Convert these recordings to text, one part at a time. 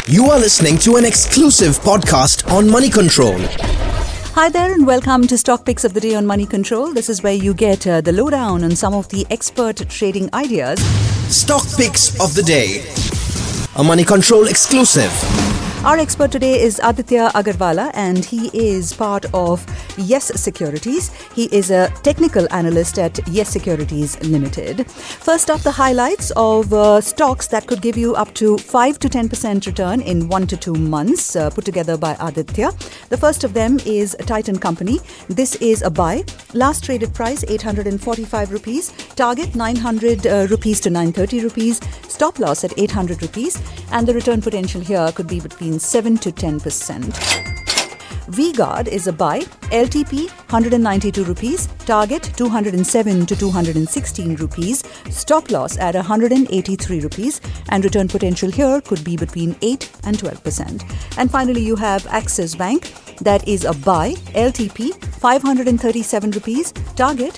You are listening to an exclusive podcast on Money Control. Hi there and welcome to Stock Picks of the Day on Money Control. This is where you get the lowdown on some of the expert trading ideas. Stock Picks of the Day, a Money Control exclusive. Our expert today is Aditya Agarwala and he is part of Yes Securities. He is a technical analyst at Yes Securities Limited. First up, the highlights of stocks that could give you up to 5 to 10% return in 1 to 2 months, put together by Aditya. The first of them is Titan Company. This is a buy. Last traded price 845 rupees. Target 900 rupees to 930 rupees. Stop loss at 800 rupees. And the return potential here could be between 7 to 10%. V-Guard is a buy. LTP 192 rupees. Target 207 to 216 rupees. Stop loss at 183 rupees. And return potential here could be between 8 and 12%. And finally, you have Axis Bank. That is a buy. LTP 537 rupees. Target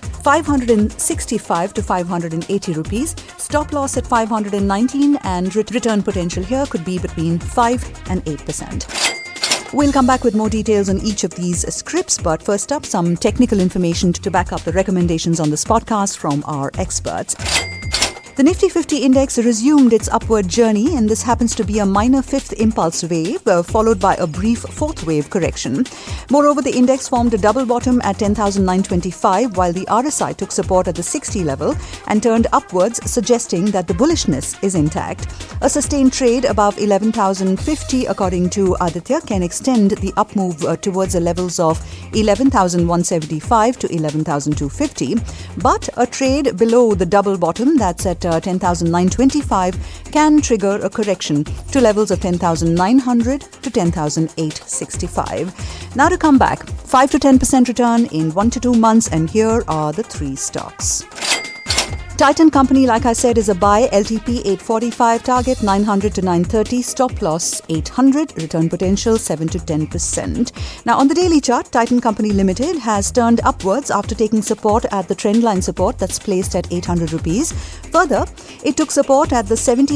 565 to 580 rupees. Stop loss at 519 and return potential here could be between 5 and 8%. We'll come back with more details on each of these scripts, but first up, some technical information to back up the recommendations on this podcast from our experts. The Nifty 50 index resumed its upward journey, and this happens to be a minor fifth impulse wave, followed by a brief fourth wave correction. Moreover, the index formed a double bottom at 10,925, while the RSI took support at the 60 level and turned upwards, suggesting that the bullishness is intact. A sustained trade above 11,050, according to Aditya, can extend the up move towards the levels of 11,175 to 11,250, but a trade below the double bottom, that's at 10,925, can trigger a correction to levels of 10,900 to 10,865. Now to come back, 5 to 10% return in 1 to 2 months, and here are the 3 stocks. Titan Company, like I said, is a buy. LTP 845, target 900 to 930, stop loss 800, return potential 7 to 10%. Now on the daily chart, Titan Company Limited has turned upwards after taking support at the trendline support that's placed at 800 rupees. Further, it took support at the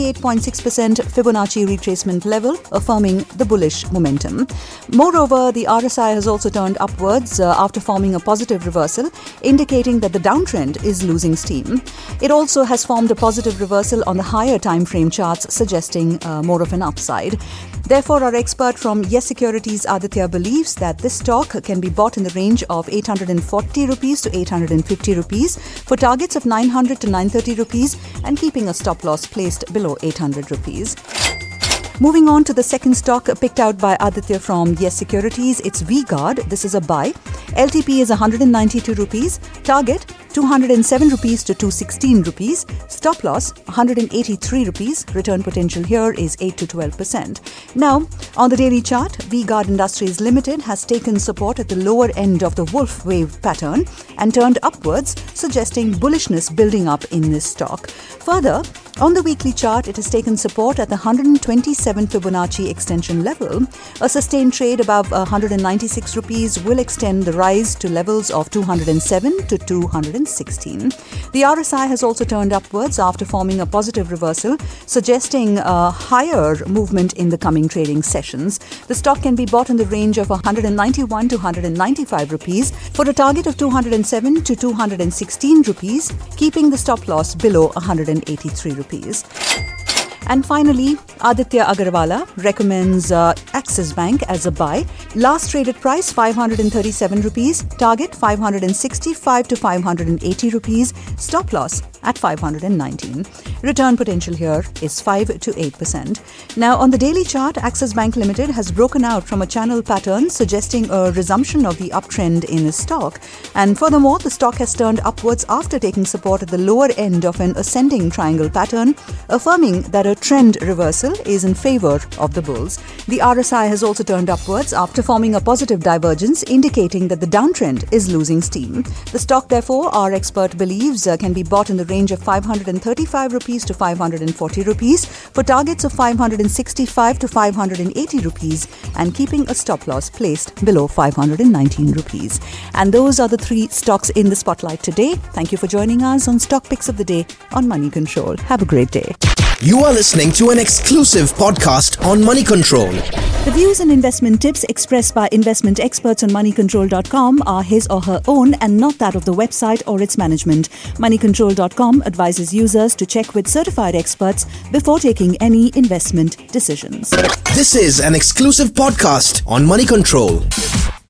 78.6% Fibonacci retracement level, affirming the bullish momentum. Moreover, the RSI has also turned upwards after forming a positive reversal, indicating that the downtrend is losing steam. It also has formed a positive reversal on the higher time frame charts, suggesting more of an upside. Therefore, our expert from Yes Securities, Aditya, believes that this stock can be bought in the range of 840 rupees to 850 rupees for targets of 900 to 930 rupees and keeping a stop loss placed below 800 rupees. Moving on to the second stock picked out by Aditya from Yes Securities, it's V-Guard. This is a buy. LTP is 192 rupees. Target 207 rupees to 216 rupees. Stop loss 183 rupees. Return potential here is 8 to 12%. Now, on the daily chart, V-Guard Industries Limited has taken support at the lower end of the wolf wave pattern and turned upwards, suggesting bullishness building up in this stock. Further, on the weekly chart, it has taken support at the 127 Fibonacci extension level. A sustained trade above 196 rupees will extend the rise to levels of 207 to 216. The RSI has also turned upwards after forming a positive reversal, suggesting a higher movement in the coming trading sessions. The stock can be bought in the range of 191 to 195 rupees for a target of 207 to 216 rupees, keeping the stop loss below 183 rupees. And finally, Aditya Agarwala recommends Axis Bank as a buy. Last traded price 537 rupees. Target 565 to 580 rupees. Stop loss at 519. Return potential here is 5 to 8%. Now on the daily chart, Axis Bank Limited has broken out from a channel pattern, suggesting a resumption of the uptrend in the stock. And furthermore, the stock has turned upwards after taking support at the lower end of an ascending triangle pattern, affirming that a trend reversal is in favor of the bulls. The RSI has also turned upwards after forming a positive divergence, indicating that the downtrend is losing steam. The stock, therefore, our expert believes can be bought in the range of 535 rupees to 540 rupees for targets of 565 to 580 rupees and keeping a stop loss placed below 519 rupees. And those are the 3 stocks in the spotlight today. Thank you for joining us on Stock Picks of the Day on Money Control. Have a great day. You are listening to an exclusive podcast on Money Control. The views and investment tips expressed by investment experts on moneycontrol.com are his or her own and not that of the website or its management. Moneycontrol.com advises users to check with certified experts before taking any investment decisions. This is an exclusive podcast on Money Control.